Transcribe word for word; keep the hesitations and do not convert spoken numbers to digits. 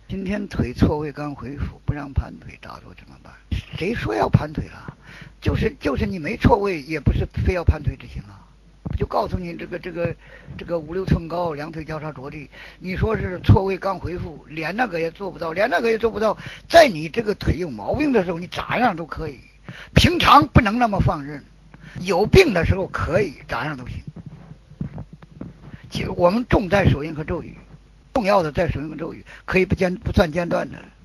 今天腿错位刚恢复，不让盘腿打坐怎么办？谁说要盘腿了？就是就是你没错位，也不是非要盘腿执行啊。就告诉你这个这个这个五六寸高，两腿交叉着地。你说是错位刚恢复，连那个也做不到，连那个也做不到。在你这个腿有毛病的时候，你咋样都可以。平常不能那么放任，有病的时候可以咋样都行。其实我们重在手印和咒语，重要的在手印和咒语，可以不间不算间断的。